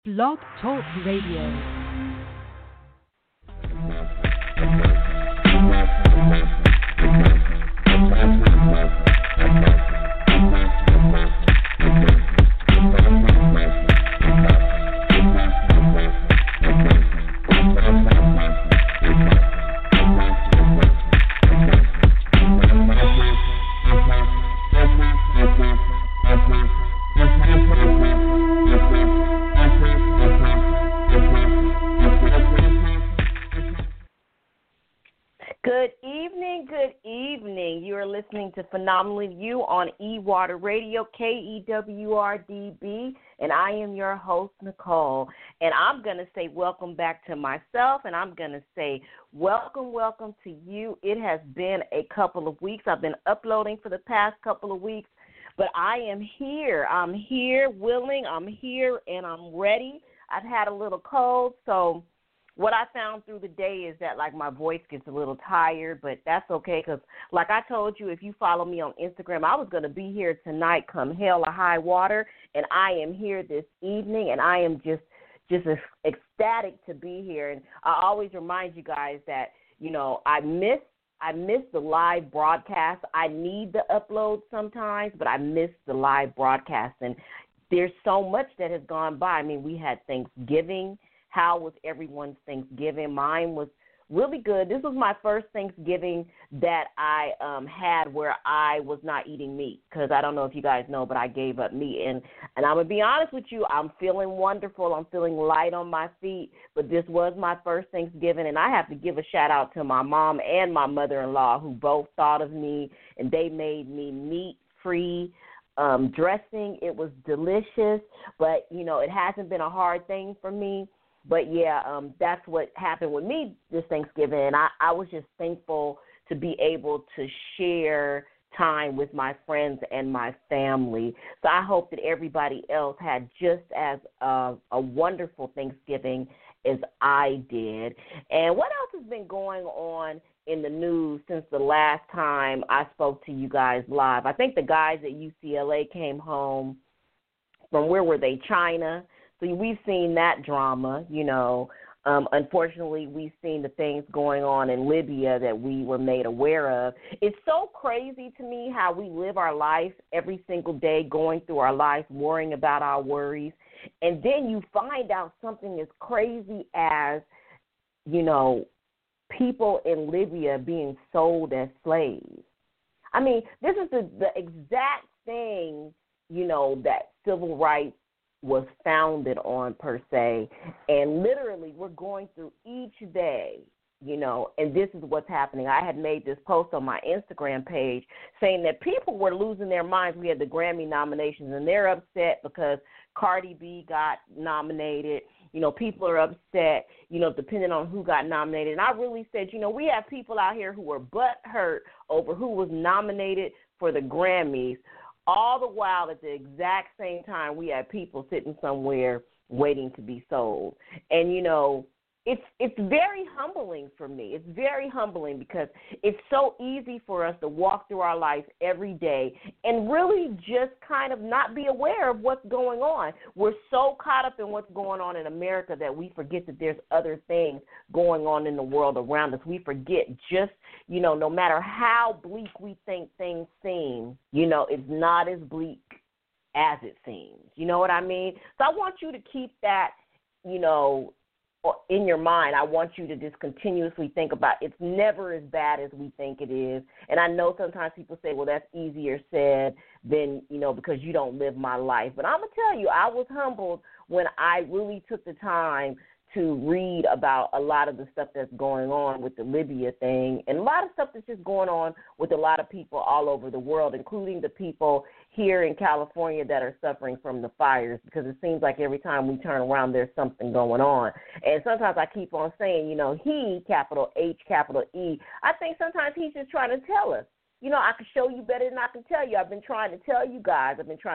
Blog Talk Radio. To Phenomenally You on E-Water Radio, KEWRDB, and I am your host, Nicole. And I'm going to say welcome back to myself, and I'm going to say welcome to you. It has been a couple of weeks. I've been uploading for the past couple of weeks, but I am here. I'm here, willing, I'm here, and I'm ready. I've had a little cold, so what I found through the day is that, like, my voice gets a little tired, but that's okay because, like I told you, if you follow me on Instagram, I was going to be here tonight come hell or high water, and I am here this evening, and I am just ecstatic to be here. And I always remind you guys that, you know, I miss the live broadcast. I need the upload sometimes, but I miss the live broadcast, and there's so much that has gone by. I mean, we had Thanksgiving. How was everyone's Thanksgiving? Mine was really good. This was my first Thanksgiving that I had where I was not eating meat because I don't know if you guys know, but I gave up meat. And I'm going to be honest with you, I'm feeling wonderful. I'm feeling light on my feet, but this was my first Thanksgiving, and I have to give a shout-out to my mom and my mother-in-law who both thought of me, and they made me meat-free dressing. It was delicious, but, you know, it hasn't been a hard thing for me. But, yeah, that's what happened with me this Thanksgiving, and I was just thankful to be able to share time with my friends and my family. So I hope that everybody else had just as a wonderful Thanksgiving as I did. And what else has been going on in the news since the last time I spoke to you guys live? I think the guys at UCLA came home from, where were they, China? So we've seen that drama, you know. Unfortunately, we've seen the things going on in Libya that we were made aware of. It's so crazy to me how we live our life every single day, going through our life, worrying about our worries. And then you find out something as crazy as, you know, people in Libya being sold as slaves. I mean, this is the exact thing, you know, that civil rights was founded on, per se, and literally we're going through each day, you know, and this is what's happening. I had made this post on my Instagram page saying that people were losing their minds. We had the Grammy nominations, and they're upset because Cardi B got nominated. You know, people are upset, you know, depending on who got nominated. And I really said, you know, we have people out here who are butthurt over who was nominated for the Grammys. All the while, at the exact same time, we have people sitting somewhere waiting to be sold. And, you know, it's very humbling for me. It's very humbling because it's so easy for us to walk through our life every day and really just kind of not be aware of what's going on. We're so caught up in what's going on in America that we forget that there's other things going on in the world around us. We forget just, you know, no matter how bleak we think things seem, you know, it's not as bleak as it seems. You know what I mean? So I want you to keep that, you know, in your mind. I want you to just continuously think about it's never as bad as we think it is. And I know sometimes people say, well, that's easier said than, you know, because you don't live my life. But I'm going to tell you, I was humbled when I really took the time to read about a lot of the stuff that's going on with the Libya thing and a lot of stuff that's just going on with a lot of people all over the world, including the people here in California that are suffering from the fires, because it seems like every time we turn around, there's something going on. And sometimes I keep on saying, you know, he, capital H, capital E, I think sometimes he's just trying to tell us, you know, I can show you better than I can tell you. I've been trying to tell you guys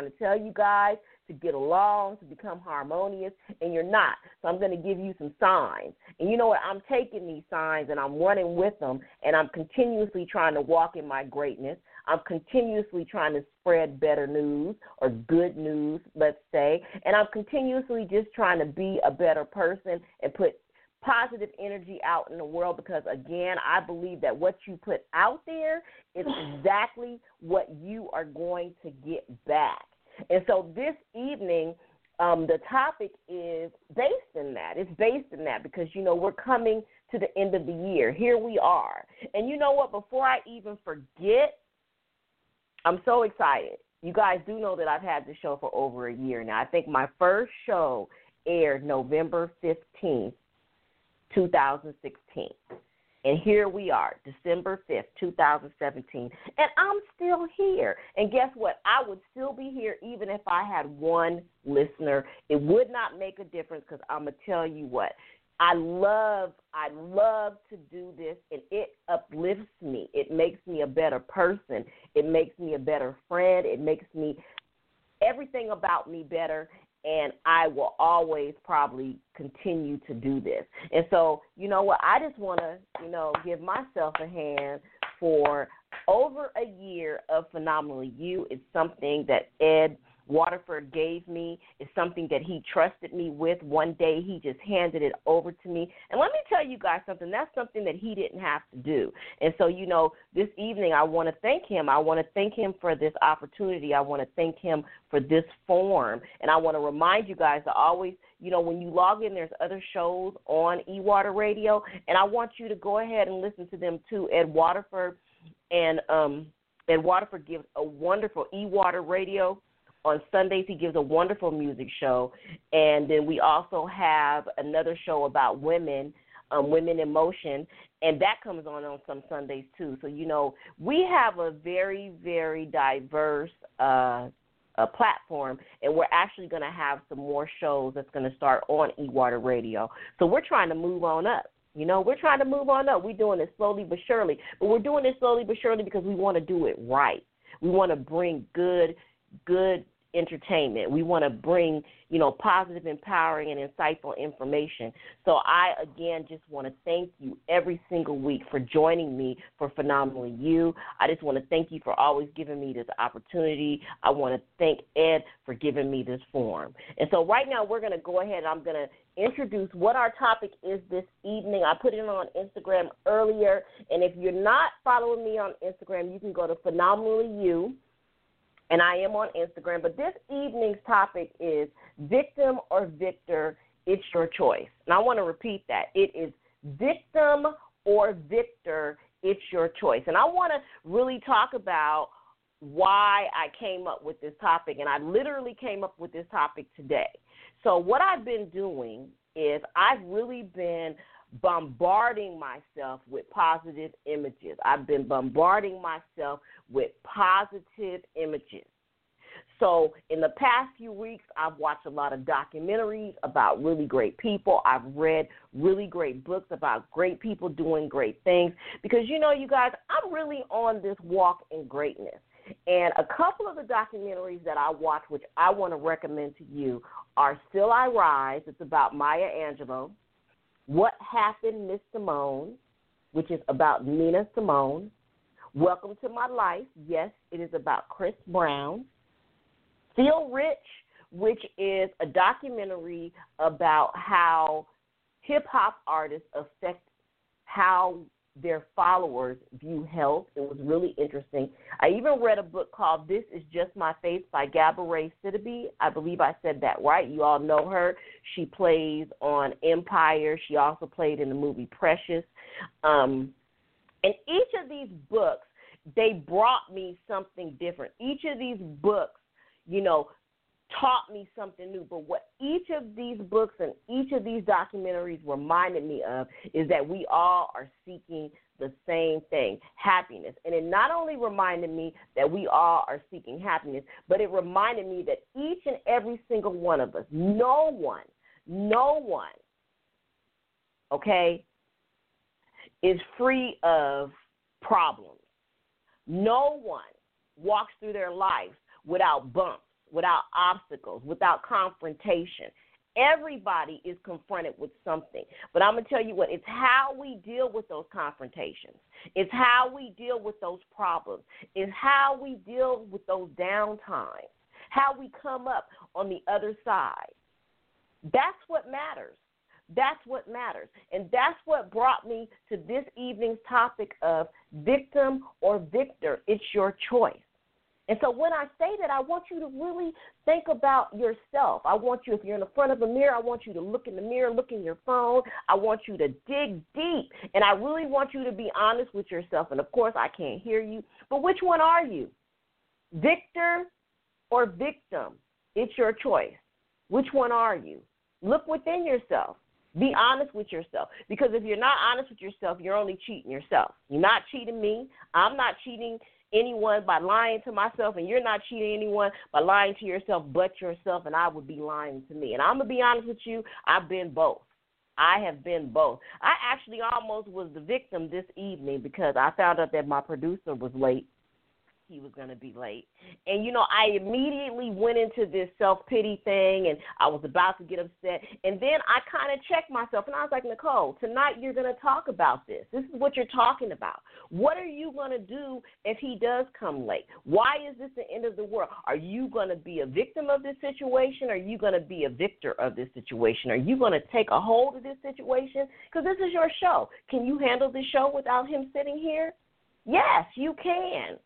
to get along, to become harmonious, and you're not. So I'm going to give you some signs. And you know what? I'm taking these signs, and I'm running with them, and I'm continuously trying to walk in my greatness. I'm continuously trying to spread better news or good news, let's say, and I'm continuously just trying to be a better person and put positive energy out in the world because, again, I believe that what you put out there is exactly what you are going to get back. And so this evening, the topic is based in that. It's based in that because, we're coming to the end of the year. Here we are. And you know what? Before I even forget, I'm so excited. You guys do know that I've had this show for over a year now. I think my first show aired November 15th, 2016. And here we are, December 5th, 2017, and I'm still here. And guess what? I would still be here even if I had one listener. It would not make a difference because I'm going to tell you what. I love to do this, and it uplifts me. It makes me a better person. It makes me a better friend. It makes me everything about me better. And I will always probably continue to do this. And so, you know what, I just want to, give myself a hand for over a year of Phenomenally You. It's something that Ed Waterford gave me. It's something that he trusted me with. One day he just handed it over to me. And let me tell you guys something. That's something that he didn't have to do. And so, this evening I want to thank him. I want to thank him for this opportunity. I want to thank him for this forum. And I want to remind you guys to always, when you log in, there's other shows on eWater Radio. And I want you to go ahead and listen to them too. Ed Waterford. And Ed Waterford gives a wonderful eWater Radio. On Sundays, he gives a wonderful music show. And then we also have another show about women, Women in Motion, and that comes on some Sundays too. So, we have a very, very diverse platform, and we're actually going to have some more shows that's going to start on eWater Radio. So we're trying to move on up. We're trying to move on up. We're doing it slowly but surely. But we're doing it slowly but surely because we want to do it right. We want to bring good entertainment. We want to bring, positive, empowering, and insightful information. So I, again, just want to thank you every single week for joining me for Phenomenally You. I just want to thank you for always giving me this opportunity. I want to thank Ed for giving me this forum. And so right now we're going to go ahead and I'm going to introduce what our topic is this evening. I put it on Instagram earlier, and if you're not following me on Instagram, you can go to Phenomenally You. And I am on Instagram, but this evening's topic is victim or victor, it's your choice. And I want to repeat that. It is victim or victor, it's your choice. And I want to really talk about why I came up with this topic, and I literally came up with this topic today. So what I've been doing is I've really been bombarding myself with positive images. I've been bombarding myself with positive images. So in the past few weeks, I've watched a lot of documentaries about really great people. I've read really great books about great people doing great things because, you guys, I'm really on this walk in greatness. And a couple of the documentaries that I watched, which I want to recommend to you, are Still I Rise. It's about Maya Angelou. What Happened, Miss Simone, which is about Nina Simone. Welcome to My Life. Yes, it is about Chris Brown. Feel Rich, which is a documentary about how hip-hop artists affect how their followers view health. It was really interesting. I even read a book called This Is Just My Faith by Gabourey Sidibe. I believe I said that right. You all know her. She plays on Empire. She also played in the movie Precious. And each of these books, they brought me something different. Each of these books, taught me something new. But what each of these books and each of these documentaries reminded me of is that we all are seeking the same thing, happiness. And it not only reminded me that we all are seeking happiness, but it reminded me that each and every single one of us, no one, okay, is free of problems. No one walks through their life without bumps, without obstacles, without confrontation. Everybody is confronted with something. But I'm going to tell you what, it's how we deal with those confrontations. It's how we deal with those problems. It's how we deal with those downtimes, how we come up on the other side. That's what matters. That's what matters. And that's what brought me to this evening's topic of victim or victor. It's your choice. And so when I say that, I want you to really think about yourself. I want you, if you're in the front of a mirror, I want you to look in the mirror, look in your phone. I want you to dig deep. And I really want you to be honest with yourself. And, of course, I can't hear you. But which one are you? Victor or victim? It's your choice. Which one are you? Look within yourself. Be honest with yourself. Because if you're not honest with yourself, you're only cheating yourself. You're not cheating me. I'm not cheating anyone by lying to myself, and you're not cheating anyone by lying to yourself but yourself, and I would be lying to me. And I'm going to be honest with you, I've been both. I have been both. I actually almost was the victim this evening because I found out that my producer was late. He was going to be late. And, you know, I immediately went into this self-pity thing, and I was about to get upset. And then I kind of checked myself, and I was like, Nicole, tonight you're going to talk about this. This is what you're talking about. What are you going to do if he does come late? Why is this the end of the world? Are you going to be a victim of this situation, or are you going to be a victor of this situation? Are you going to take a hold of this situation? Because this is your show. Can you handle this show without him sitting here? Yes, you can.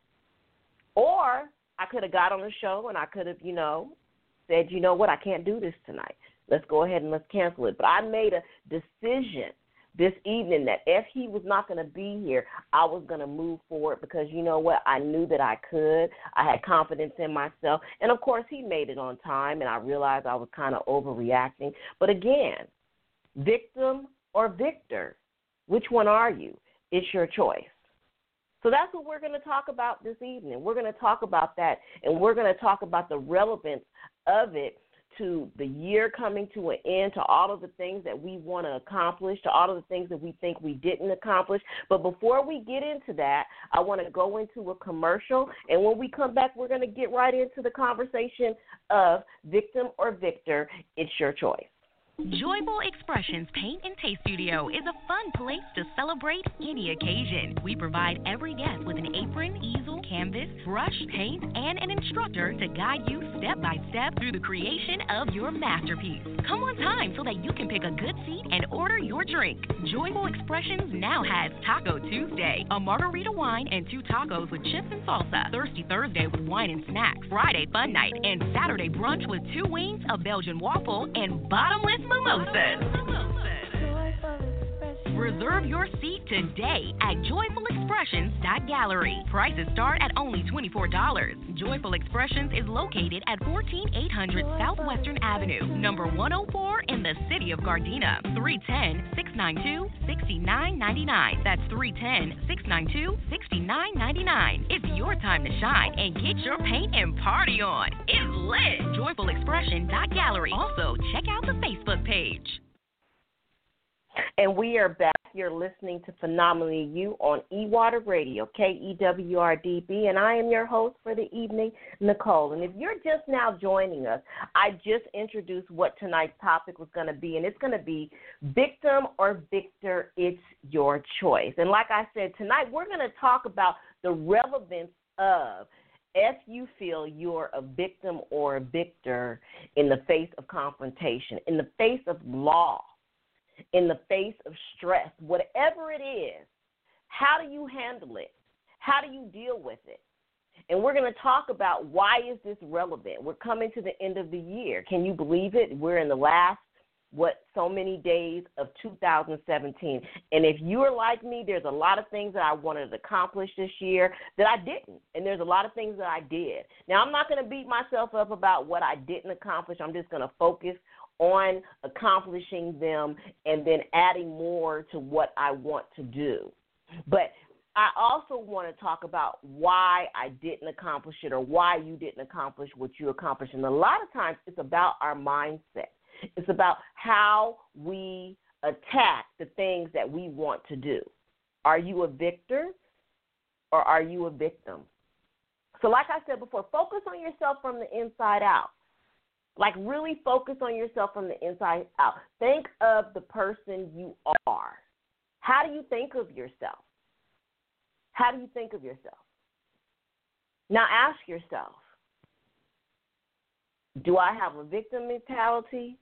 Or I could have got on the show and I could have, you know, said, you know what, I can't do this tonight. Let's go ahead and let's cancel it. But I made a decision this evening that if he was not going to be here, I was going to move forward because, you know what, I knew that I could. I had confidence in myself. And, of course, he made it on time, and I realized I was kind of overreacting. But, again, victim or victor, which one are you? It's your choice. So that's what we're going to talk about this evening. We're going to talk about that, and we're going to talk about the relevance of it to the year coming to an end, to all of the things that we want to accomplish, to all of the things that we think we didn't accomplish. But before we get into that, I want to go into a commercial, and when we come back, we're going to get right into the conversation of victim or victor. It's your choice. Joyful Expressions Paint and Taste Studio is a fun place to celebrate any occasion. We provide every guest with an apron, easel, canvas, brush, paint, and an instructor to guide you step by step through the creation of your masterpiece. Come on time so that you can pick a good seat and order your drink. Joyful Expressions now has Taco Tuesday, a margarita wine and 2 tacos with chips and salsa. Thirsty Thursday with wine and snacks. Friday Fun Night and Saturday brunch with 2 wings, a Belgian waffle, and bottomless mimosas. Reserve your seat today at joyfulexpressions.gallery. Prices start at only $24. Joyful Expressions is located at 14800 Southwestern Avenue, number 104 in the city of Gardena. 310-692-6999. That's 310-692-6999. It's your time to shine and get your paint and party on. It's lit. joyfulexpression.gallery. Also, check out the Facebook page. And we are back. You're listening to Phenomenally You on eWater Radio, KEWRDB, and I am your host for the evening, Nicole. And if you're just now joining us, I just introduced what tonight's topic was going to be, and it's going to be victim or victor, it's your choice. And like I said, tonight we're going to talk about the relevance of if you feel you're a victim or a victor in the face of confrontation, in the face of law, in the face of stress, whatever it is, how do you handle it? How do you deal with it? And we're going to talk about why is this relevant. We're coming to the end of the year. Can you believe it? We're in the last, so many days of 2017. And if you're like me, there's a lot of things that I wanted to accomplish this year that I didn't. And there's a lot of things that I did. Now, I'm not going to beat myself up about what I didn't accomplish. I'm just going to focus on accomplishing them and then adding more to what I want to do. But I also want to talk about why I didn't accomplish it or why you didn't accomplish what you accomplished. And a lot of times it's about our mindset. It's about how we attack the things that we want to do. Are you a victor or are you a victim? So like I said before, focus on yourself from the inside out. Like, really focus on yourself from the inside out. Think of the person you are. How do you think of yourself? How do you think of yourself? Now ask yourself, do I have a victim mentality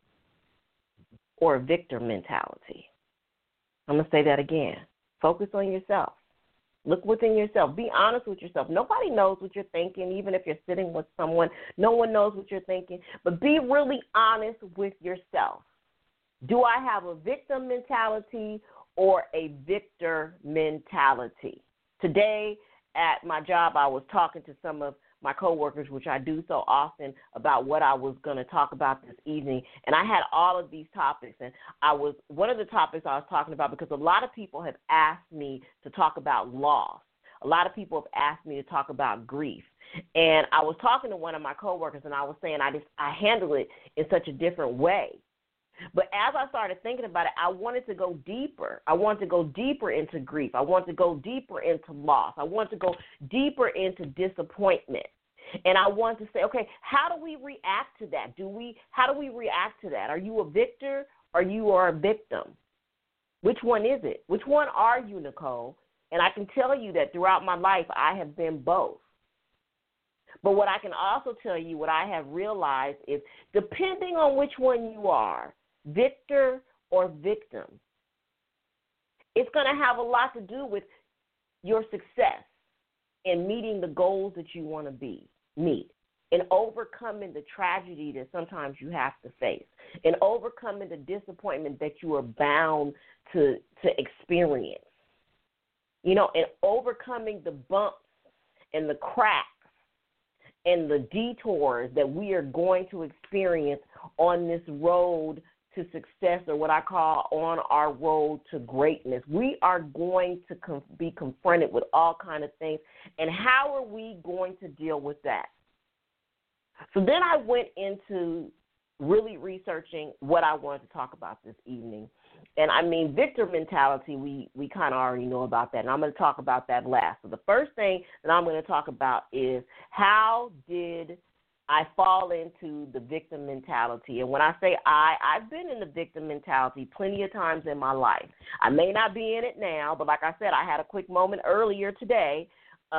or a victor mentality? I'm going to say that again. Focus on yourself. Look within yourself. Be honest with yourself. Nobody knows what you're thinking, even if you're sitting with someone. No one knows what you're thinking. But be really honest with yourself. Do I have a victim mentality or a victor mentality? Today at my job, I was talking to some of my coworkers, which I do so often, about what I was going to talk about this evening. And I had all of these topics. And one of the topics I was talking about, because a lot of people have asked me to talk about loss. A lot of people have asked me to talk about grief. And I was talking to one of my coworkers, and I was saying I handle it in such a different way. But as I started thinking about it, I wanted to go deeper. I wanted to go deeper into grief. I wanted to go deeper into loss. I wanted to go deeper into disappointment. And I wanted to say, okay, how do we react to that? How do we react to that? Are you a victor or you are a victim? Which one is it? Which one are you, Nicole? And I can tell you that throughout my life, I have been both. But what I can also tell you, what I have realized is, depending on which one you are, victor or victim, it's going to have a lot to do with your success in meeting the goals that you want to meet, and overcoming the tragedy that sometimes you have to face, and overcoming the disappointment that you are bound to experience, and overcoming the bumps and the cracks and the detours that we are going to experience on this road to success, or what I call on our road to greatness. We are going to be confronted with all kinds of things, and how are we going to deal with that? So then I went into really researching what I wanted to talk about this evening. And I mean, victor mentality, we kind of already know about that, and I'm going to talk about that last. So the first thing that I'm going to talk about is, how did I fall into the victim mentality? And when I say I've been in the victim mentality plenty of times in my life. I may not be in it now, but like I said, I had a quick moment earlier today.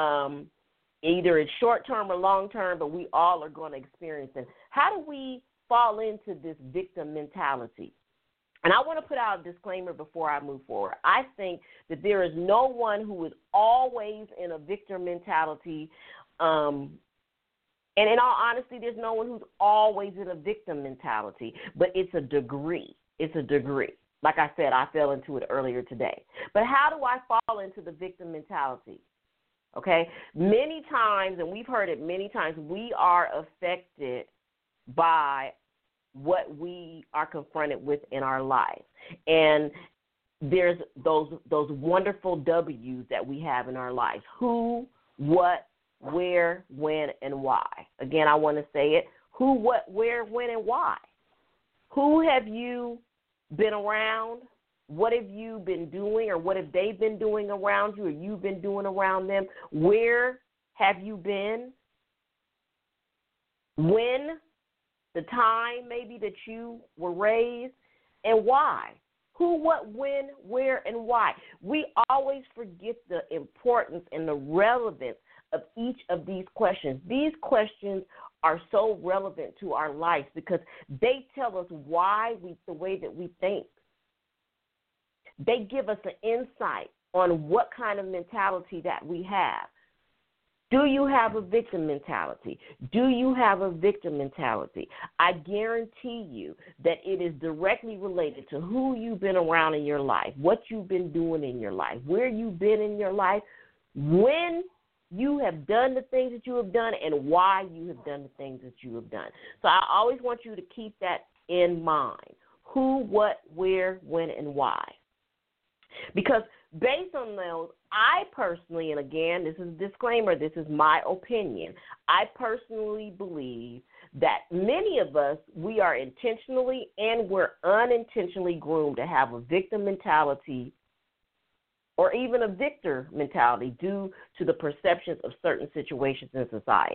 Either it's short-term or long-term, but we all are going to experience it. How do we fall into this victim mentality? And I want to put out a disclaimer before I move forward. I think that there is no one who is always in a victim mentality. And in all honesty, there's no one who's always in a victim mentality, but it's a degree. It's a degree. Like I said, I fell into it earlier today. But how do I fall into the victim mentality? Okay? Many times, and we've heard it many times, we are affected by what we are confronted with in our life. And there's those wonderful W's that we have in our lives: who, what, where, when, and why. Again, I want to say it: who, what, where, when, and why. Who have you been around? What have you been doing, or what have they been doing around you, or you've been doing around them? Where have you been? When, the time maybe that you were raised, and why? Who, what, when, where, and why. We always forget the importance and the relevance of each of these questions. These questions are so relevant to our lives because they tell us why the way that we think. They give us an insight on what kind of mentality that we have. Do you have a victim mentality? Do you have a victim mentality? I guarantee you that it is directly related to who you've been around in your life, what you've been doing in your life, where you've been in your life, when you have done the things that you have done, and why you have done the things that you have done. So I always want you to keep that in mind: who, what, where, when, and why. Because based on those, I personally, and again, this is a disclaimer, this is my opinion, I personally believe that many of us, we are intentionally and we're unintentionally groomed to have a victim mentality or even a victor mentality due to the perceptions of certain situations in society.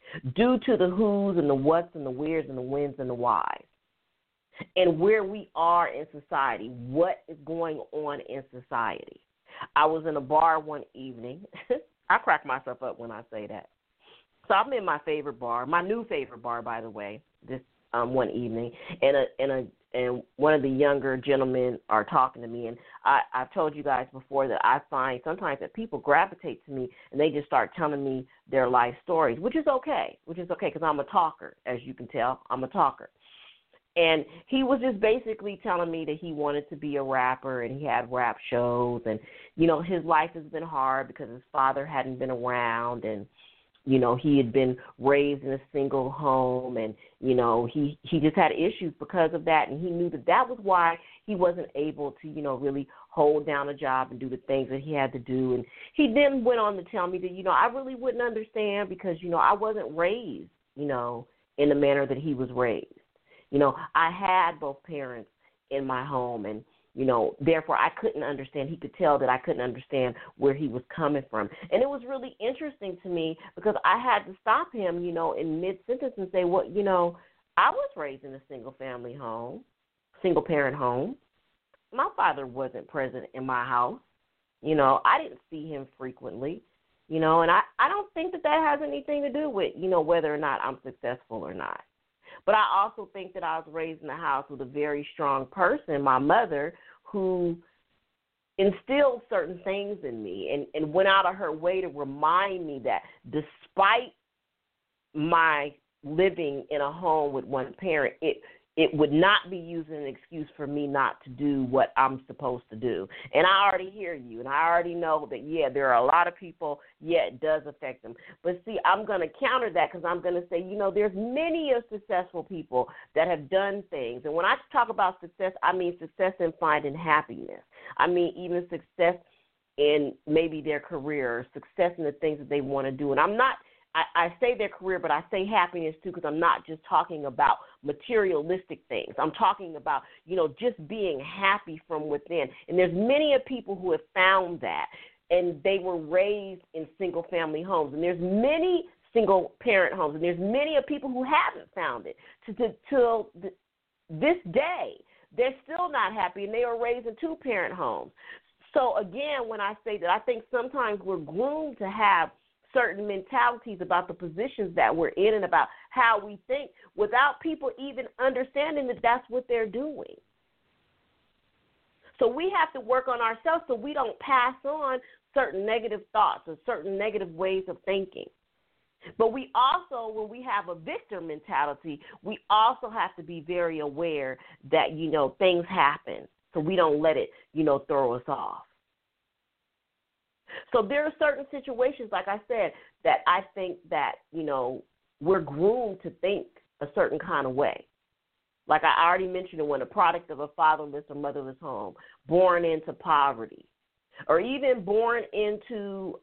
due to the who's and the what's and the where's and the when's and the why's, and where we are in society, what is going on in society. I was in a bar one evening. I crack myself up when I say that. So I'm in my favorite bar, my new favorite bar, by the way, this one evening, and one of the younger gentlemen are talking to me, and I've told you guys before that I find sometimes that people gravitate to me and they just start telling me their life stories, which is okay because I'm a talker, as you can tell. I'm a talker. And he was just basically telling me that he wanted to be a rapper and he had rap shows, and, his life has been hard because his father hadn't been around, and, he had been raised in a single home, and, he just had issues because of that, and he knew that was why he wasn't able to, really hold down a job and do the things that he had to do. And he then went on to tell me that, I really wouldn't understand because, I wasn't raised, in the manner that he was raised. I had both parents in my home, and, therefore I couldn't understand. He could tell that I couldn't understand where he was coming from. And it was really interesting to me because I had to stop him, in mid-sentence and say, well, I was raised in a single-family home, single-parent home. My father wasn't present in my house. I didn't see him frequently, and I don't think that has anything to do with, whether or not I'm successful or not. But I also think that I was raised in a house with a very strong person, my mother, who instilled certain things in me and went out of her way to remind me that despite my living in a home with one parent, it would not be used as an excuse for me not to do what I'm supposed to do. And I already hear you, and I already know that, there are a lot of people, it does affect them. But, see, I'm going to counter that because I'm going to say, there's many of successful people that have done things. And when I talk about success, I mean success in finding happiness. I mean even success in maybe their career, or success in the things that they want to do. And I say their career, but I say happiness too, because I'm not just talking about materialistic things. I'm talking about, just being happy from within. And there's many of people who have found that, and they were raised in single-family homes. And there's many single-parent homes, and there's many of people who haven't found it till this day. They're still not happy, and they were raised in two-parent homes. So, again, when I say that, I think sometimes we're groomed to have certain mentalities about the positions that we're in and about how we think without people even understanding that that's what they're doing. So we have to work on ourselves so we don't pass on certain negative thoughts or certain negative ways of thinking. But we also, when we have a victim mentality, we also have to be very aware that, things happen so we don't let it, throw us off. So there are certain situations, like I said, that I think that, we're groomed to think a certain kind of way. Like I already mentioned, when a product of a fatherless or motherless home, born into poverty, or even born into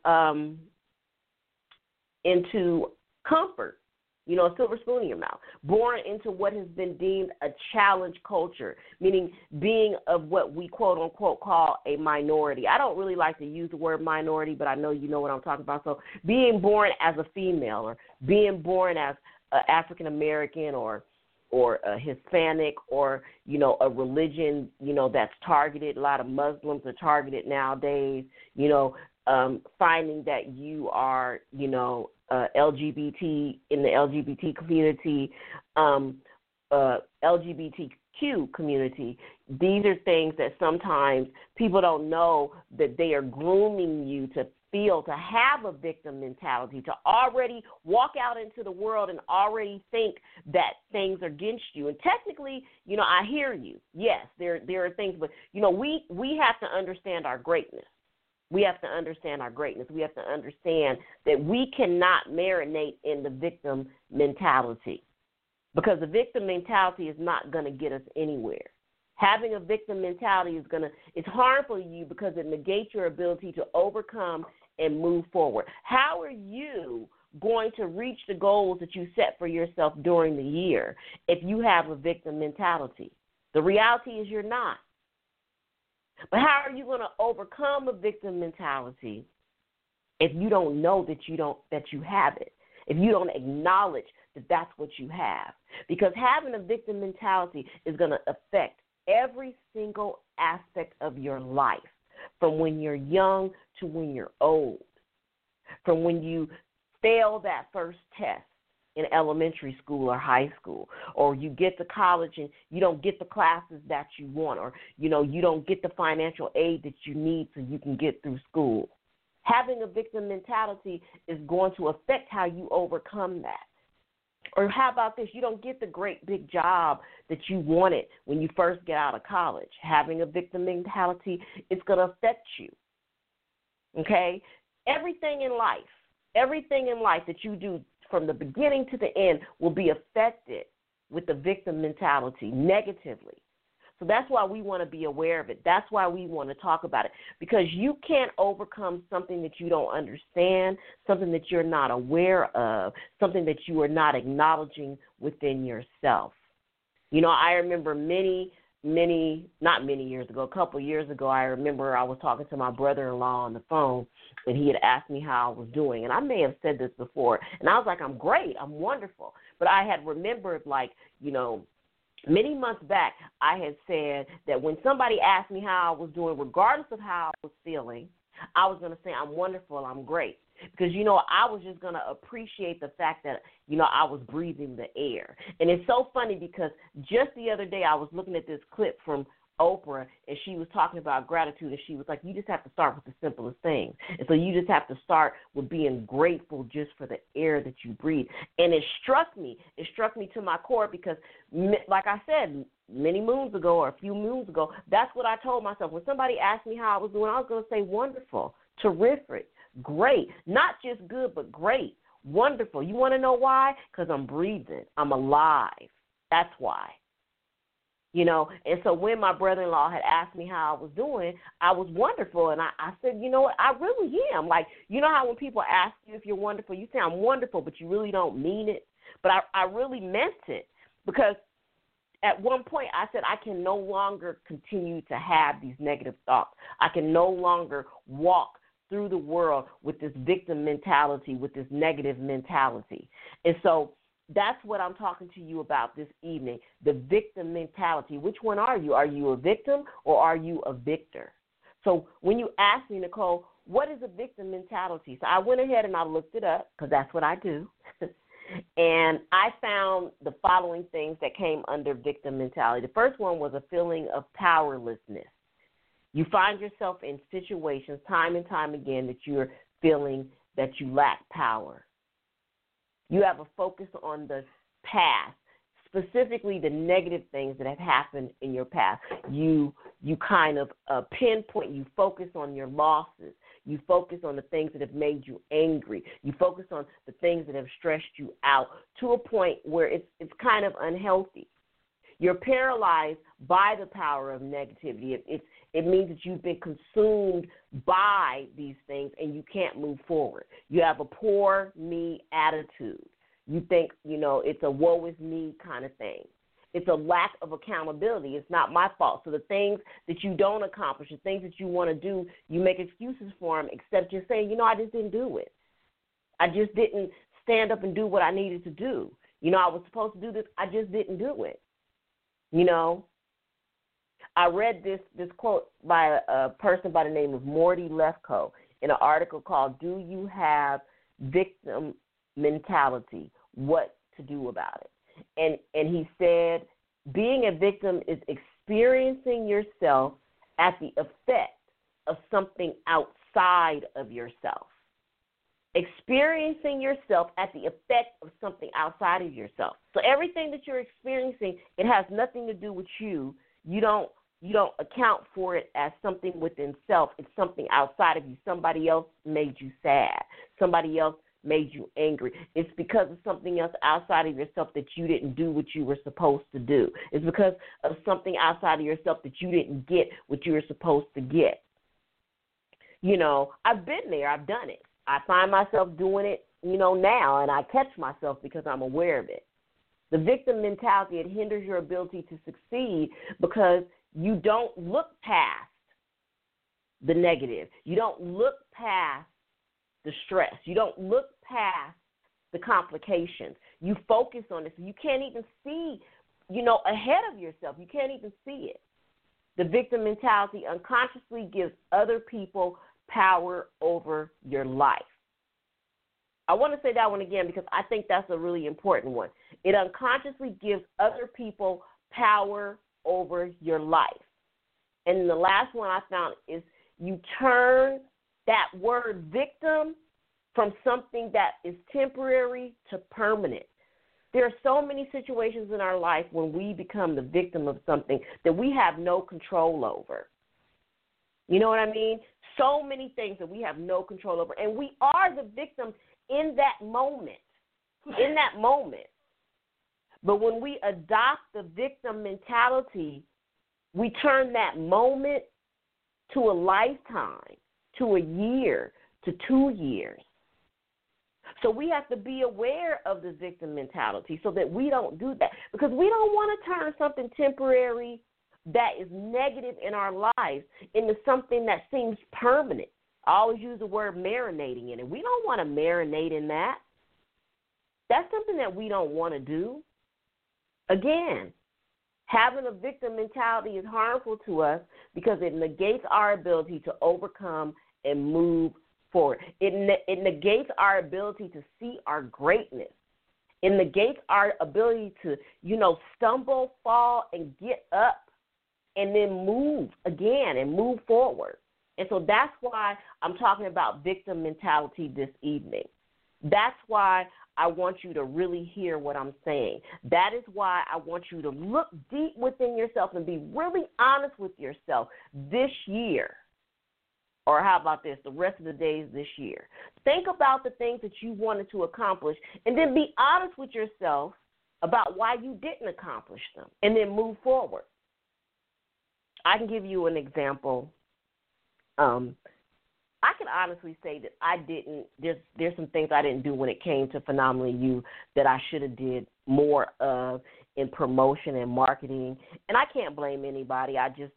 comfort, a silver spoon in your mouth, born into what has been deemed a challenge culture, meaning being of what we quote-unquote call a minority. I don't really like to use the word minority, but I know you know what I'm talking about. So being born as a female, or being born as African-American, or a Hispanic, or, a religion, that's targeted. A lot of Muslims are targeted nowadays, finding that you are, LGBT in the LGBT community, LGBTQ community. These are things that sometimes people don't know that they are grooming you to feel, to have a victim mentality, to already walk out into the world and already think that things are against you. And technically, I hear you. Yes, there are things, but, we have to understand our greatness. We have to understand our greatness. We have to understand that we cannot marinate in the victim mentality, because the victim mentality is not going to get us anywhere. Having a victim mentality is harmful to you because it negates your ability to overcome and move forward. How are you going to reach the goals that you set for yourself during the year if you have a victim mentality? The reality is you're not. But how are you going to overcome a victim mentality if you don't know that you have it? if you don't acknowledge that that's what you have. Because having a victim mentality is going to affect every single aspect of your life, from when you're young to when you're old, from when you fail that first test in elementary school or high school, or you get to college and you don't get the classes that you want, or, you don't get the financial aid that you need so you can get through school. Having a victim mentality is going to affect how you overcome that. Or how about this? You don't get the great big job that you wanted when you first get out of college. Having a victim mentality, it's going to affect you. Okay? Everything in life that you do from the beginning to the end will be affected with the victim mentality negatively. So that's why we want to be aware of it. That's why we want to talk about it, because you can't overcome something that you don't understand, something that you're not aware of, something that you are not acknowledging within yourself. I remember not many years ago, a couple of years ago, I remember I was talking to my brother-in-law on the phone, and he had asked me how I was doing. And I may have said this before, and I was like, I'm great, I'm wonderful. But I had remembered, many months back, I had said that when somebody asked me how I was doing, regardless of how I was feeling, I was going to say, I'm wonderful, I'm great. Because, I was just going to appreciate the fact that, I was breathing the air. And it's so funny because just the other day I was looking at this clip from Oprah, and she was talking about gratitude, and she was like, you just have to start with the simplest things. And so you just have to start with being grateful just for the air that you breathe. And it struck me to my core because, like I said, many moons ago or a few moons ago, that's what I told myself. When somebody asked me how I was doing, I was going to say wonderful, terrific, great, not just good, but great, wonderful. You want to know why? Because I'm breathing. I'm alive. That's why. And so when my brother-in-law had asked me how I was doing, I was wonderful. And I said, you know what, I really am. Like, how when people ask you if you're wonderful, you say I'm wonderful, but you really don't mean it. But I really meant it, because at one point I said I can no longer continue to have these negative thoughts. I can no longer walk through the world with this victim mentality, with this negative mentality. And so that's what I'm talking to you about this evening, the victim mentality. Which one are you? Are you a victim or are you a victor? So when you ask me, Nicole, what is a victim mentality? So I went ahead and I looked it up, because that's what I do. And I found the following things that came under victim mentality. The first one was a feeling of powerlessness. You find yourself in situations time and time again that you're feeling that you lack power. You have a focus on the past, specifically the negative things that have happened in your past. You kind of pinpoint, you focus on your losses. You focus on the things that have made you angry. You focus on the things that have stressed you out to a point where it's kind of unhealthy. You're paralyzed by the power of negativity. It means that you've been consumed by these things and you can't move forward. You have a poor me attitude. You think, it's a woe is me kind of thing. It's a lack of accountability. It's not my fault. So the things that you don't accomplish, the things that you want to do, you make excuses for them, except you're saying, I just didn't do it. I just didn't stand up and do what I needed to do. I was supposed to do this. I just didn't do it. I read this quote by a person by the name of Morty Lefko in an article called "Do You Have Victim Mentality? What to Do About It?" And he said, being a victim is experiencing yourself at the effect of something outside of yourself. Experiencing yourself at the effect of something outside of yourself. So everything that you're experiencing, it has nothing to do with you. You don't account for it as something within self. It's something outside of you. Somebody else made you sad. Somebody else made you angry. It's because of something else outside of yourself that you didn't do what you were supposed to do. It's because of something outside of yourself that you didn't get what you were supposed to get. I've been there. I've done it. I find myself doing it, now, and I catch myself because I'm aware of it. The victim mentality, it hinders your ability to succeed because you don't look past the negative. You don't look past the stress. You don't look past the complications. You focus on it, so you can't even see, ahead of yourself. You can't even see it. The victim mentality unconsciously gives other people power over your life. I want to say that one again because I think that's a really important one. It unconsciously gives other people power over your life. And the last one I found is you turn that word victim from something that is temporary to permanent. There are so many situations in our life when we become the victim of something that we have no control over. You know what I mean? So many things that we have no control over. And we are the victim in that moment, But when we adopt the victim mentality, we turn that moment to a lifetime, to a year, to 2 years. So we have to be aware of the victim mentality so that we don't do that, because we don't want to turn something temporary that is negative in our lives into something that seems permanent. I always use the word marinating in it. We don't want to marinate in that. That's something that we don't want to do. Again, having a victim mentality is harmful to us because it negates our ability to overcome and move forward. It negates our ability to see our greatness. It negates our ability to, stumble, fall, and get up and then move again and move forward. And so that's why I'm talking about victim mentality this evening. That's why I want you to really hear what I'm saying. That is why I want you to look deep within yourself and be really honest with yourself this year. Or how about this, the rest of the days this year. Think about the things that you wanted to accomplish and then be honest with yourself about why you didn't accomplish them and then move forward. I can give you an example. I can honestly say that I didn't, there's some things I didn't do when it came to Phenomenally You that I should have did more of in promotion and marketing. And I can't blame anybody. I just,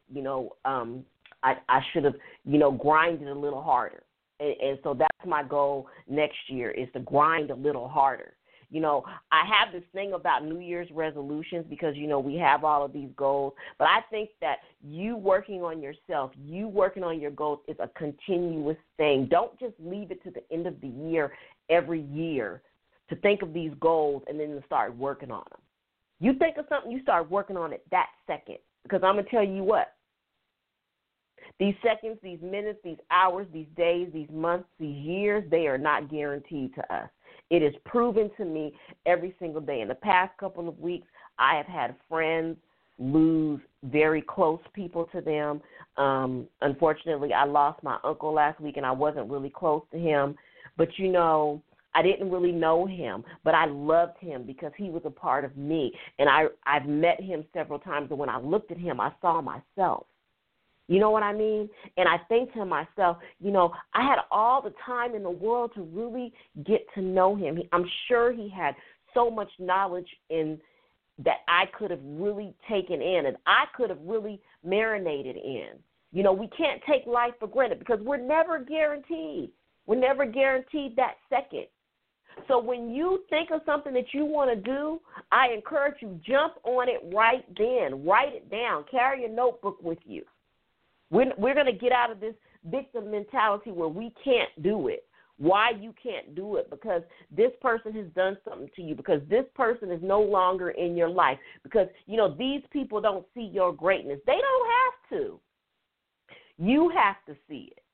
I should have, grinded a little harder. And so that's my goal next year, is to grind a little harder. I have this thing about New Year's resolutions because, we have all of these goals. But I think that you working on yourself, you working on your goals is a continuous thing. Don't just leave it to the end of the year every year to think of these goals and then to start working on them. You think of something, you start working on it that second. Because I'm going to tell you what. These seconds, these minutes, these hours, these days, these months, these years, they are not guaranteed to us. It is proven to me every single day. In the past couple of weeks, I have had friends lose very close people to them. Unfortunately, I lost my uncle last week, and I wasn't really close to him. But, I didn't really know him, but I loved him because he was a part of me. And I've met him several times, and when I looked at him, I saw myself. You know what I mean? And I think to myself, I had all the time in the world to really get to know him. I'm sure he had so much knowledge in that I could have really taken in and I could have really marinated in. We can't take life for granted because we're never guaranteed. We're never guaranteed that second. So when you think of something that you want to do, I encourage you, jump on it right then. Write it down. Carry a notebook with you. We're going to get out of this victim mentality where we can't do it. Why you can't do it? Because this person has done something to you, because this person is no longer in your life, because, these people don't see your greatness. They don't have to. You have to see it.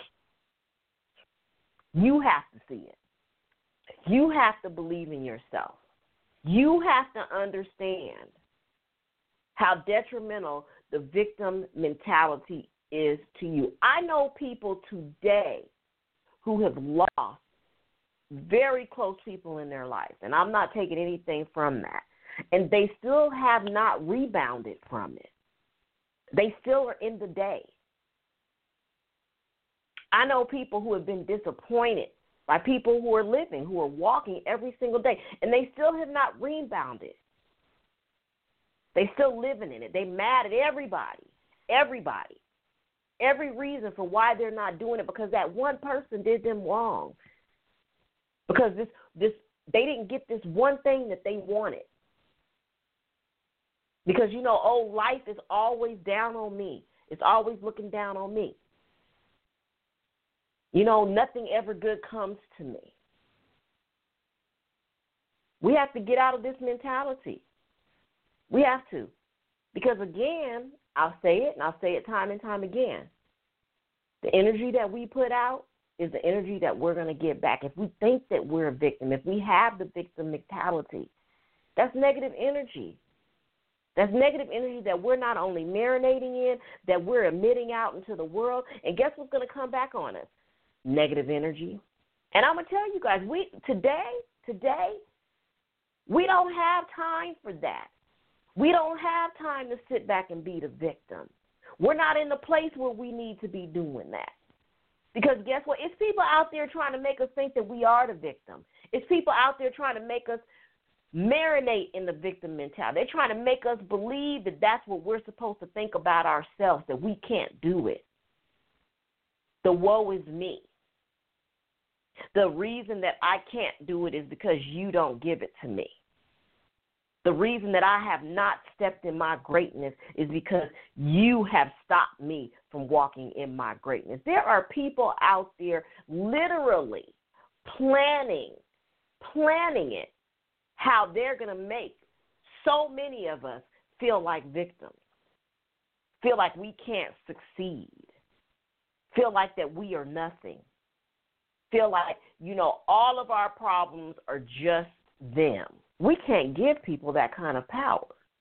You have to see it. You have to believe in yourself. You have to understand how detrimental the victim mentality is to you. I know people today who have lost very close people in their life, and I'm not taking anything from that, and they still have not rebounded from it. They still are in the day. I know people who have been disappointed by people who are living, who are walking every single day, and they still have not rebounded. They still living in it. They mad at everybody. Every reason for why they're not doing it, because that one person did them wrong. Because this they didn't get this one thing that they wanted. Because, life is always down on me. It's always looking down on me. Nothing ever good comes to me. We have to get out of this mentality. We have to. Because, again, I'll say it, and I'll say it time and time again. The energy that we put out is the energy that we're going to get back. If we think that we're a victim, if we have the victim mentality, that's negative energy. That's negative energy that we're not only marinating in, that we're emitting out into the world. And guess what's going to come back on us? Negative energy. And I'm going to tell you guys, today, we don't have time for that. We don't have time to sit back and be the victim. We're not in the place where we need to be doing that. Because guess what? It's people out there trying to make us think that we are the victim. It's people out there trying to make us marinate in the victim mentality. They're trying to make us believe that that's what we're supposed to think about ourselves, that we can't do it. The woe is me. The reason that I can't do it is because you don't give it to me. The reason that I have not stepped in my greatness is because you have stopped me from walking in my greatness. There are people out there literally planning it, how they're going to make so many of us feel like victims, feel like we can't succeed, feel like that we are nothing, feel like, all of our problems are just them. We can't give people that kind of power.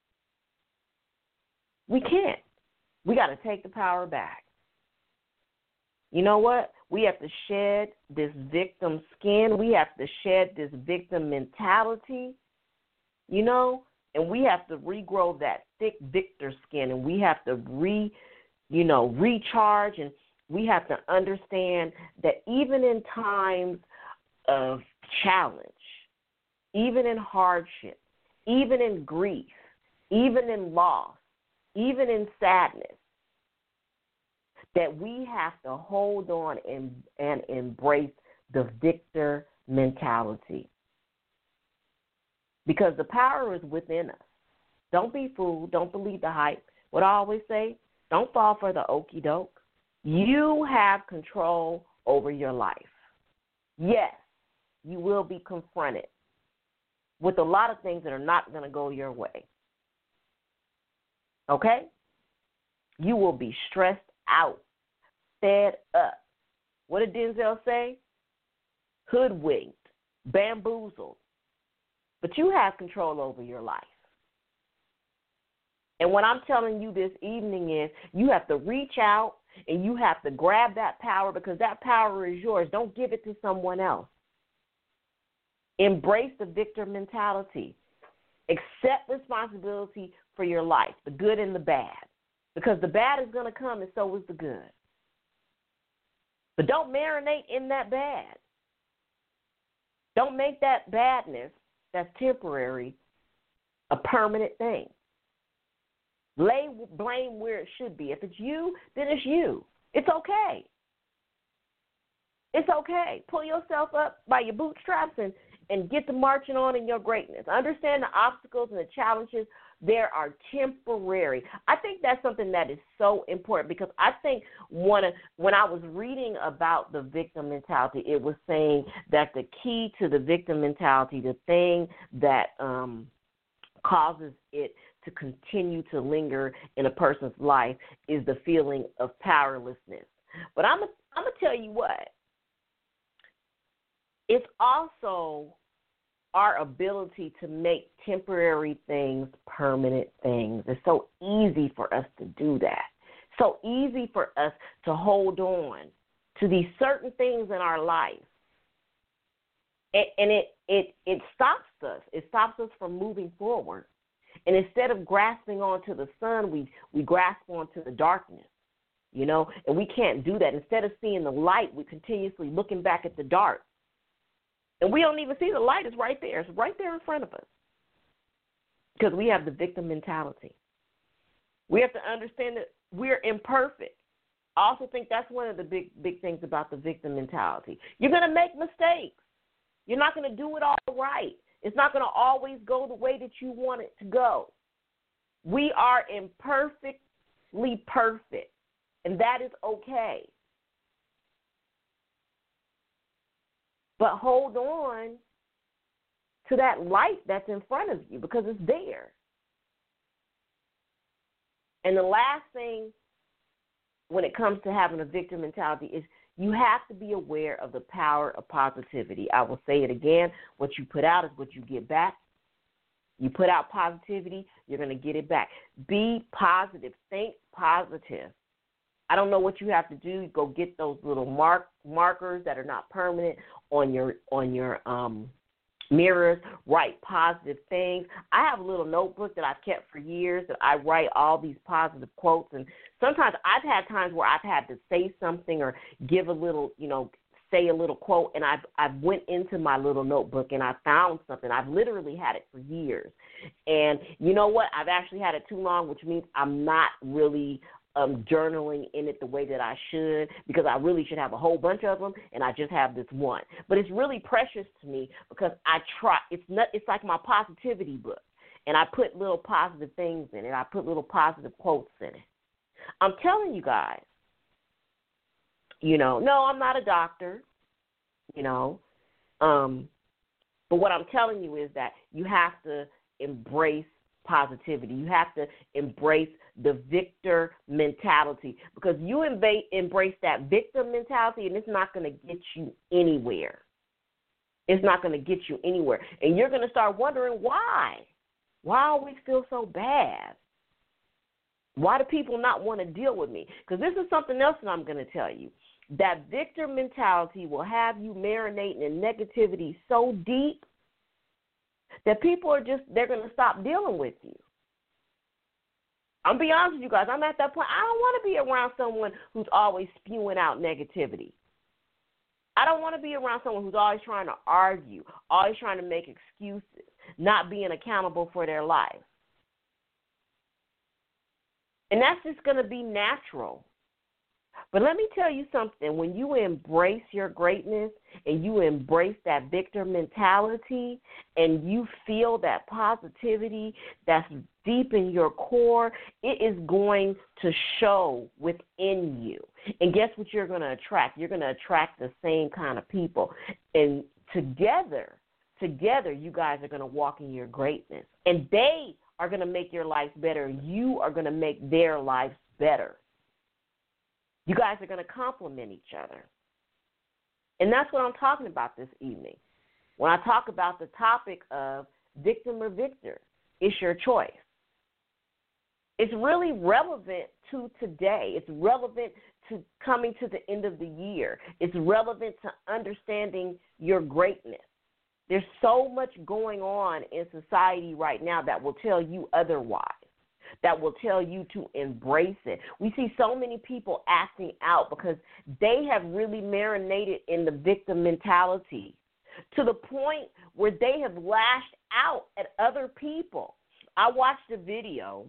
We can't. We got to take the power back. You know what? We have to shed this victim skin. We have to shed this victim mentality, and we have to regrow that thick victor skin, and we have to recharge, and we have to understand that even in times of challenge, even in hardship, even in grief, even in loss, even in sadness, that we have to hold on and embrace the victor mentality. Because the power is within us. Don't be fooled. Don't believe the hype. What I always say, don't fall for the okie doke. You have control over your life. Yes, you will be confronted with a lot of things that are not going to go your way. Okay? You will be stressed out, fed up. What did Denzel say? Hoodwinked, bamboozled. But you have control over your life. And what I'm telling you this evening is you have to reach out and you have to grab that power, because that power is yours. Don't give it to someone else. Embrace the victor mentality. Accept responsibility for your life, the good and the bad, because the bad is going to come and so is the good. But don't marinate in that bad. Don't make that badness that's temporary a permanent thing. Lay blame where it should be. If it's you, then it's you. It's okay. It's okay. Pull yourself up by your bootstraps and get to marching on in your greatness. Understand the obstacles and the challenges, they are temporary. I think that's something that is so important, because I think when I was reading about the victim mentality, it was saying that the key to the victim mentality, the thing that causes it to continue to linger in a person's life, is the feeling of powerlessness. But I'm going to tell you what. It's also our ability to make temporary things permanent things. It's so easy for us to do that. So easy for us to hold on to these certain things in our life. And it stops us. It stops us from moving forward. And instead of grasping onto the sun, we grasp onto the darkness, and we can't do that. Instead of seeing the light, we're continuously looking back at the dark. And we don't even see the light. It's right there. It's right there in front of us, because we have the victim mentality. We have to understand that we're imperfect. I also think that's one of the big things about the victim mentality. You're going to make mistakes. You're not going to do it all right. It's not going to always go the way that you want it to go. We are imperfectly perfect, and that is okay. But hold on to that light that's in front of you because it's there. And the last thing when it comes to having a victim mentality is you have to be aware of the power of positivity. I will say it again. What you put out is what you get back. You put out positivity, you're going to get it back. Be positive. Think positive. I don't know what you have to do. Go get those little markers that are not permanent on your mirrors. Write positive things. I have a little notebook that I've kept for years that I write all these positive quotes. And sometimes I've had times where I've had to say something or give a little, say a little quote, and I've went into my little notebook and I found something. I've literally had it for years. And you know what? I've actually had it too long, which means I'm not really journaling in it the way that I should, because I really should have a whole bunch of them, and I just have this one. But it's really precious to me because I try. It's like my positivity book, and I put little positive things in it. I put little positive quotes in it. I'm telling you guys, no, I'm not a doctor, but what I'm telling you is that you have to embrace positivity. You have to embrace the victor mentality, because you embrace that victim mentality, and it's not going to get you anywhere. It's not going to get you anywhere. And you're going to start wondering why. Why I always feel so bad? Why do people not want to deal with me? Because this is something else that I'm going to tell you. That victor mentality will have you marinating in negativity so deep that people they're going to stop dealing with you. I'm be honest with you guys, I'm at that point. I don't want to be around someone who's always spewing out negativity. I don't want to be around someone who's always trying to argue, always trying to make excuses, not being accountable for their life. And that's just going to be natural. But let me tell you something. When you embrace your greatness and you embrace that victor mentality and you feel that positivity that's deep in your core, it is going to show within you. And guess what you're going to attract? You're going to attract the same kind of people. And together, you guys are going to walk in your greatness. And they are going to make your life better. You are going to make their lives better. You guys are going to complement each other. And that's what I'm talking about this evening. When I talk about the topic of victim or victor, it's your choice. It's really relevant to today. It's relevant to coming to the end of the year. It's relevant to understanding your greatness. There's so much going on in society right now that will tell you otherwise, that will tell you to embrace it. We see so many people acting out because they have really marinated in the victim mentality to the point where they have lashed out at other people. I watched a video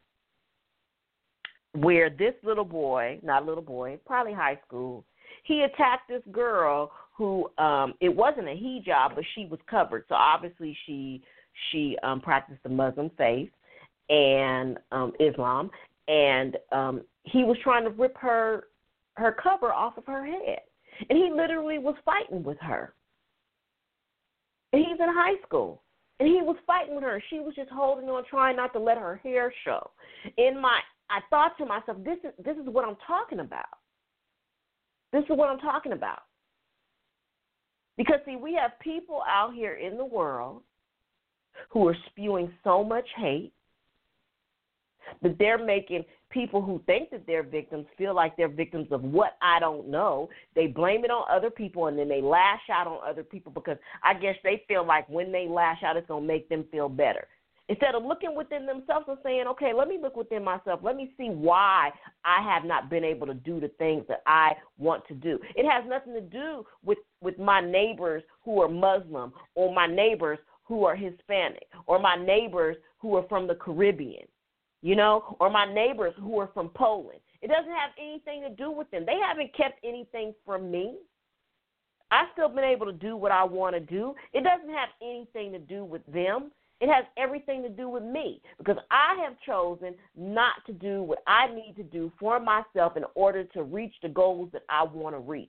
where this probably high school, he attacked this girl who, it wasn't a hijab, but she was covered. So obviously she practiced the Muslim faith and Islam, and he was trying to rip her cover off of her head. And he literally was fighting with her. And he's in high school. And he was fighting with her. She was just holding on, trying not to let her hair show. I thought to myself, this is what I'm talking about. This is what I'm talking about. Because, see, we have people out here in the world who are spewing so much hate that they're making people who think that they're victims feel like they're victims of what I don't know. They blame it on other people, and then they lash out on other people because I guess they feel like when they lash out, it's going to make them feel better. Instead of looking within themselves and saying, okay, let me look within myself. Let me see why I have not been able to do the things that I want to do. It has nothing to do with my neighbors who are Muslim, or my neighbors who are Hispanic, or my neighbors who are from the Caribbean, or my neighbors who are from Poland. It doesn't have anything to do with them. They haven't kept anything from me. I've still been able to do what I want to do. It doesn't have anything to do with them. It has everything to do with me, because I have chosen not to do what I need to do for myself in order to reach the goals that I want to reach.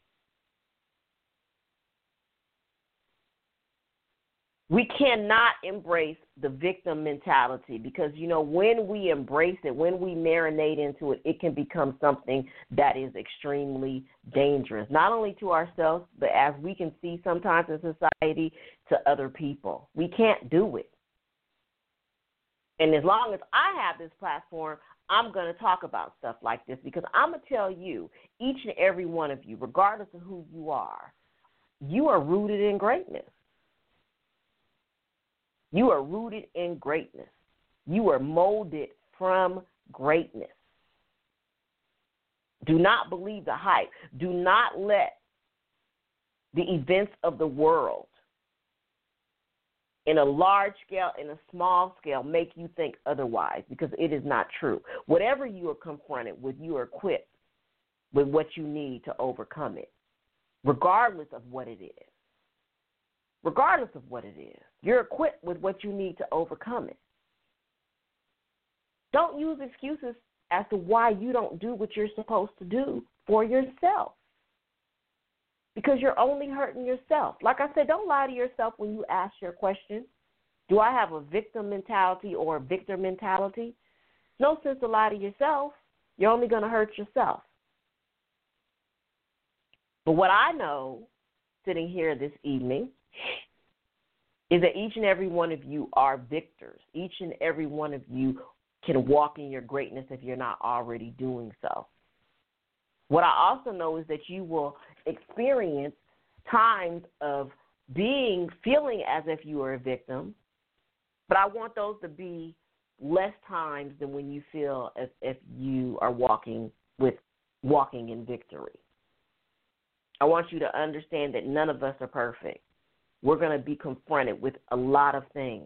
We cannot embrace the victim mentality because, when we embrace it, when we marinate into it, it can become something that is extremely dangerous, not only to ourselves, but as we can see sometimes in society, to other people. We can't do it. And as long as I have this platform, I'm going to talk about stuff like this because I'm going to tell you, each and every one of you, regardless of who you are rooted in greatness. You are rooted in greatness. You are molded from greatness. Do not believe the hype. Do not let the events of the world in a large scale, in a small scale, make you think otherwise, because it is not true. Whatever you are confronted with, you are equipped with what you need to overcome it, regardless of what it is. Regardless of what it is, you're equipped with what you need to overcome it. Don't use excuses as to why you don't do what you're supposed to do for yourself, because you're only hurting yourself. Like I said, don't lie to yourself when you ask your question. Do I have a victim mentality or a victor mentality? No sense to lie to yourself. You're only going to hurt yourself. But what I know, sitting here this evening, is that each and every one of you are victors. Each and every one of you can walk in your greatness if you're not already doing so. What I also know is that you will experience times of feeling as if you are a victim, but I want those to be less times than when you feel as if you are walking in victory. I want you to understand that none of us are perfect. We're going to be confronted with a lot of things,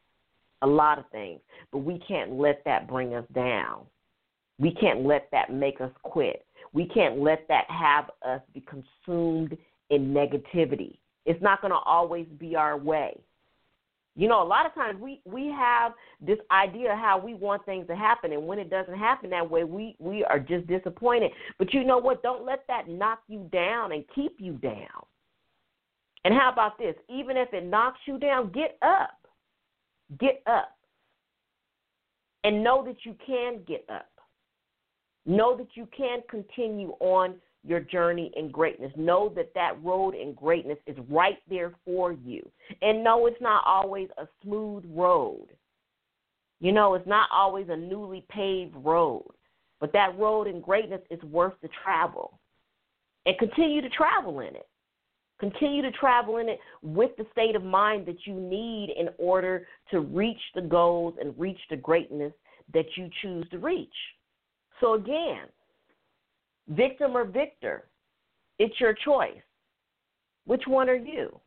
but we can't let that bring us down. We can't let that make us quit. We can't let that have us be consumed in negativity. It's not going to always be our way. A lot of times we have this idea of how we want things to happen, and when it doesn't happen that way, we are just disappointed. But you know what? Don't let that knock you down and keep you down. And how about this? Even if it knocks you down, get up. Get up. And know that you can get up. Know that you can continue on your journey in greatness. Know that road in greatness is right there for you. And no, it's not always a smooth road. It's not always a newly paved road. But that road in greatness is worth the travel. And continue to travel in it. Continue to travel in it with the state of mind that you need in order to reach the goals and reach the greatness that you choose to reach. So again, victim or victor, it's your choice. Which one are you?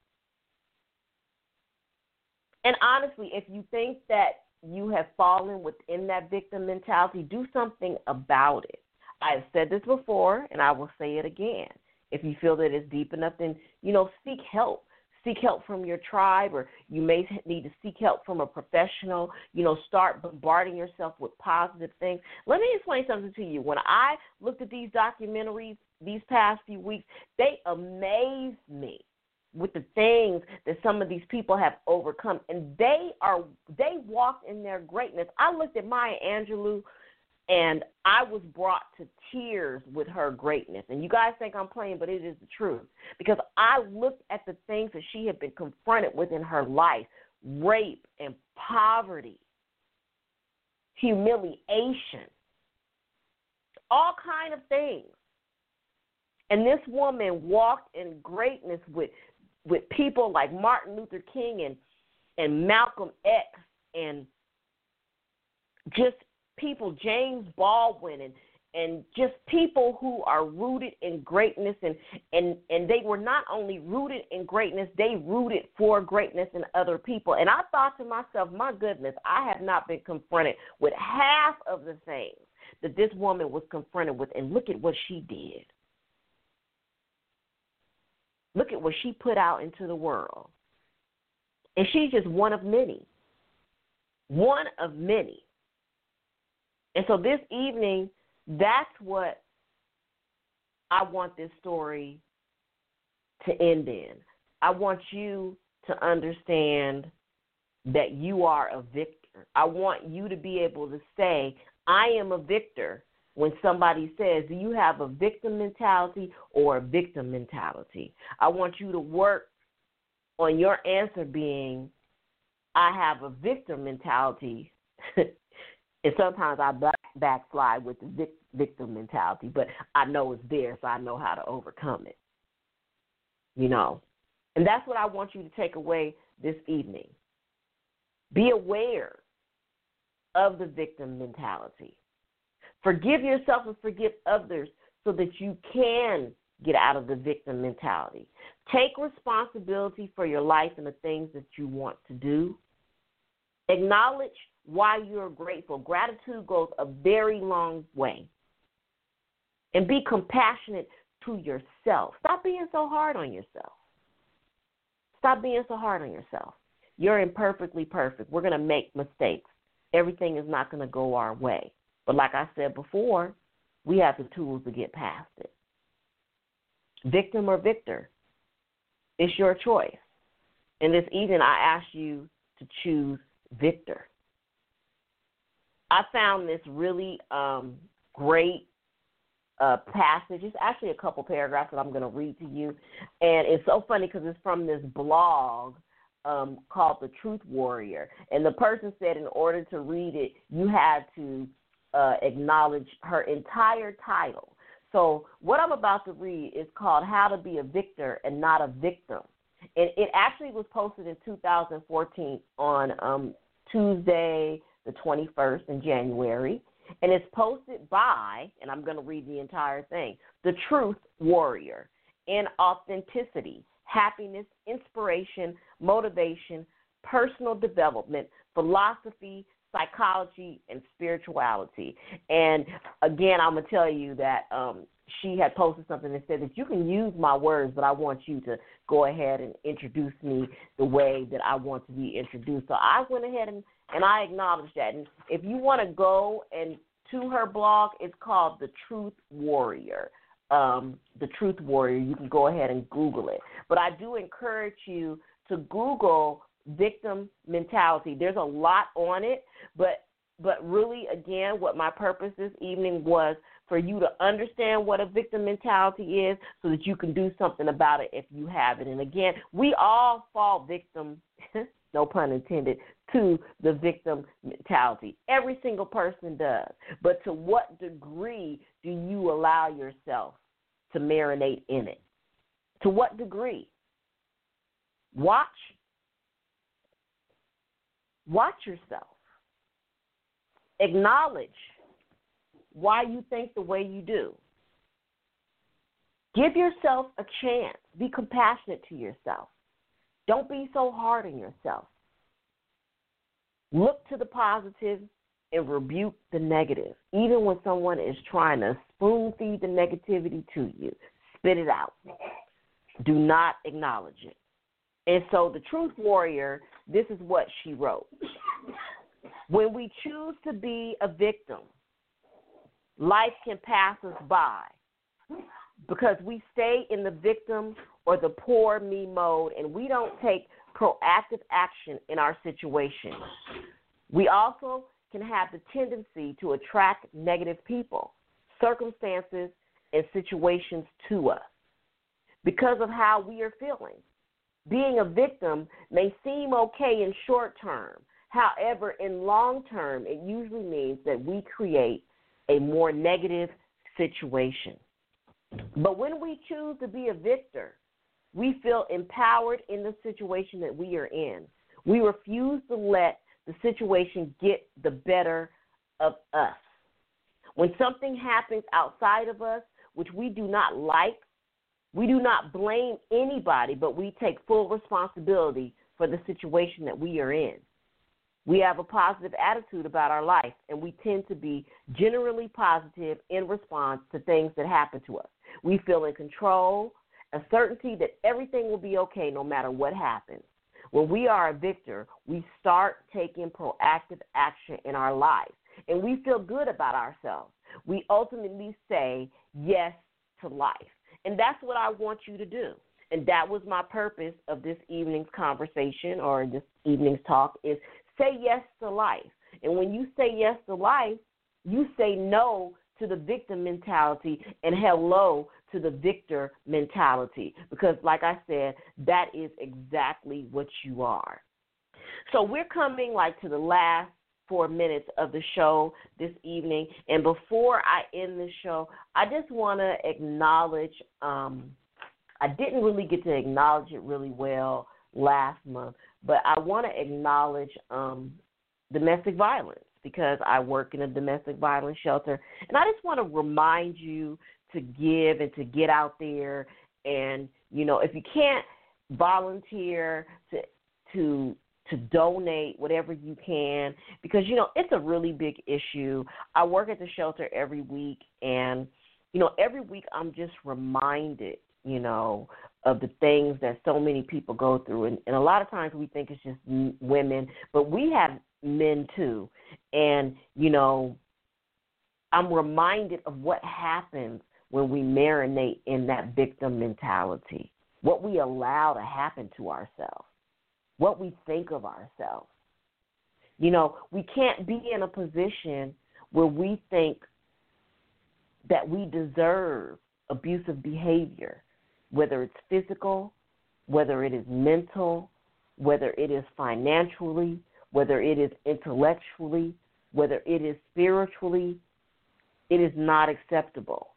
And honestly, if you think that you have fallen within that victim mentality, do something about it. I've said this before, and I will say it again. If you feel that it's deep enough, then, seek help. Seek help from your tribe, or you may need to seek help from a professional. Start bombarding yourself with positive things. Let me explain something to you. When I looked at these documentaries these past few weeks, they amazed me with the things that some of these people have overcome, and they walked in their greatness. I looked at Maya Angelou, and I was brought to tears with her greatness. And you guys think I'm playing, but it is the truth. Because I looked at the things that she had been confronted with in her life, rape and poverty, humiliation, all kind of things. And this woman walked in greatness with people like Martin Luther King and Malcolm X and just people, James Baldwin, and just people who are rooted in greatness, and they were not only rooted in greatness, they rooted for greatness in other people. And I thought to myself, my goodness, I have not been confronted with half of the things that this woman was confronted with, and look at what she did. Look at what she put out into the world. And she's just one of many. One of many. And so this evening, that's what I want this story to end in. I want you to understand that you are a victor. I want you to be able to say, I am a victor, when somebody says, do you have a victim mentality or a victim mentality? I want you to work on your answer being, I have a victim mentality. And sometimes I backslide with the victim mentality, but I know it's there, so I know how to overcome it. You know, and that's what I want you to take away this evening. Be aware of the victim mentality. Forgive yourself and forgive others so that you can get out of the victim mentality. Take responsibility for your life and the things that you want to do. Acknowledge why you're grateful. Gratitude goes a very long way. And be compassionate to yourself. Stop being so hard on yourself. Stop being so hard on yourself. You're imperfectly perfect. We're going to make mistakes. Everything is not going to go our way. But like I said before, we have the tools to get past it. Victim or victor, it's your choice. And this evening, I ask you to choose victor. I found this really great passage. It's actually a couple paragraphs that I'm going to read to you. And it's so funny because it's from this blog called The Truth Warrior. And the person said in order to read it, you had to acknowledge her entire title. So what I'm about to read is called How to Be a Victor and Not a Victim. And it actually was posted in 2014 on Tuesday, the 21st in January. And it's posted by, and I'm going to read the entire thing, The Truth Warrior in Authenticity, Happiness, Inspiration, Motivation, Personal Development, Philosophy, Psychology, and Spirituality. And again, I'm going to tell you that she had posted something that said that you can use my words, but I want you to go ahead and introduce me the way that I want to be introduced. So I went ahead and I acknowledged that. And if you want to go and to her blog, it's called The Truth Warrior. The Truth Warrior. You can go ahead and Google it. But I do encourage you to Google victim mentality. There's a lot on it, but really, again, what my purpose this evening was for you to understand what a victim mentality is so that you can do something about it if you have it. And again, we all fall victim, no pun intended, to the victim mentality. Every single person does. But to what degree do you allow yourself to marinate in it? To what degree? Watch yourself. Acknowledge why you think the way you do. Give yourself a chance. Be compassionate to yourself. Don't be so hard on yourself. Look to the positive and rebuke the negative. Even when someone is trying to spoon feed the negativity to you, spit it out. Do not acknowledge it. And so the Truth Warrior, this is what she wrote. When we choose to be a victim, life can pass us by because we stay in the victim or the poor me mode and we don't take proactive action in our situation. We also can have the tendency to attract negative people, circumstances, and situations to us because of how we are feeling. Being a victim may seem okay in short term. However, in long term, it usually means that we create a more negative situation. But when we choose to be a victor, we feel empowered in the situation that we are in. We refuse to let the situation get the better of us. When something happens outside of us, which we do not like, we do not blame anybody, but we take full responsibility for the situation that we are in. We have a positive attitude about our life, and we tend to be generally positive in response to things that happen to us. We feel in control, a certainty that everything will be okay no matter what happens. When we are a victor, we start taking proactive action in our lives, and we feel good about ourselves. We ultimately say yes to life, and that's what I want you to do. And that was my purpose of this evening's conversation or this evening's talk is say yes to life. And when you say yes to life, you say no to the victim mentality and hello to the victor mentality because, like I said, that is exactly what you are. So we're coming to the last 4 minutes of the show this evening. And before I end the show, I just want to acknowledge, I didn't really get to acknowledge it really well last month, but I want to acknowledge domestic violence because I work in a domestic violence shelter. And I just want to remind you to give and to get out there. And, if you can't volunteer to donate whatever you can because, it's a really big issue. I work at the shelter every week, and, every week I'm just reminded, of the things that so many people go through. And a lot of times we think it's just women, but we have men too. And, I'm reminded of what happens when we marinate in that victim mentality, what we allow to happen to ourselves, what we think of ourselves. We can't be in a position where we think that we deserve abusive behavior, whether it's physical, whether it is mental, whether it is financially, whether it is intellectually, whether it is spiritually. It is not acceptable.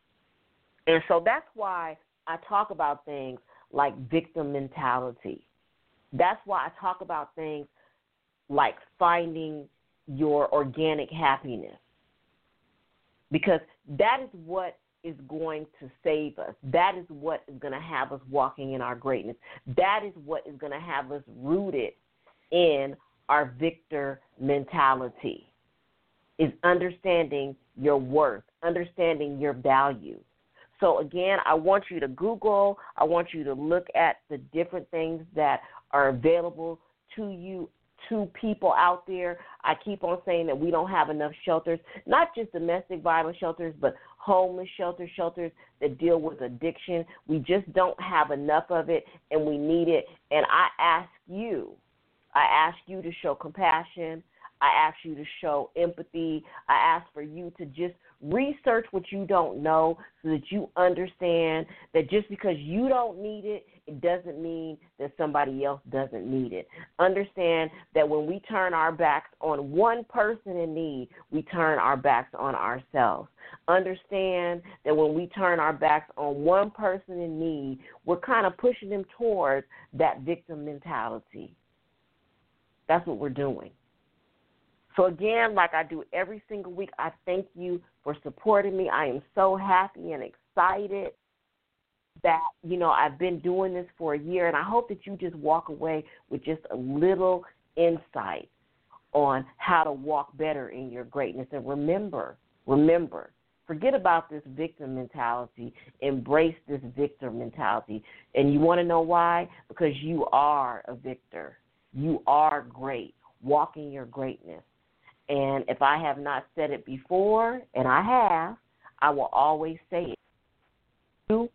And so that's why I talk about things like victim mentality. That's why I talk about things like finding your organic happiness, because that is what is going to save us. That is what is going to have us walking in our greatness. That is what is going to have us rooted in our victor mentality, is understanding your worth, understanding your value. So, again, I want you to Google. I want you to look at the different things that are available to you, to people out there. I keep on saying that we don't have enough shelters, not just domestic violence shelters, but homeless shelters, shelters that deal with addiction. We just don't have enough of it, and we need it. And I ask you to show compassion. I ask you to show empathy. I ask for you to just research what you don't know so that you understand that just because you don't need it, it doesn't mean that somebody else doesn't need it. Understand that when we turn our backs on one person in need, we turn our backs on ourselves. Understand that when we turn our backs on one person in need, we're kind of pushing them towards that victim mentality. That's what we're doing. So, again, like I do every single week, I thank you for supporting me. I am so happy and excited that, I've been doing this for a year, and I hope that you just walk away with just a little insight on how to walk better in your greatness. And remember, forget about this victim mentality. Embrace this victor mentality. And you want to know why? Because you are a victor. You are great. Walk in your greatness. And if I have not said it before, and I have, I will always say it. You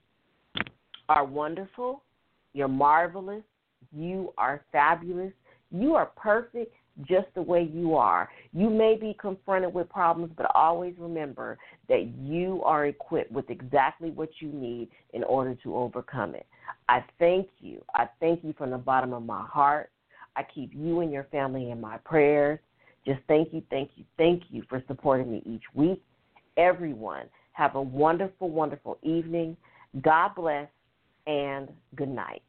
are wonderful. You're marvelous. You are fabulous. You are perfect just the way you are. You may be confronted with problems, but always remember that you are equipped with exactly what you need in order to overcome it. I thank you. I thank you from the bottom of my heart. I keep you and your family in my prayers. Just thank you for supporting me each week. Everyone, have a wonderful, wonderful evening. God bless, and good night.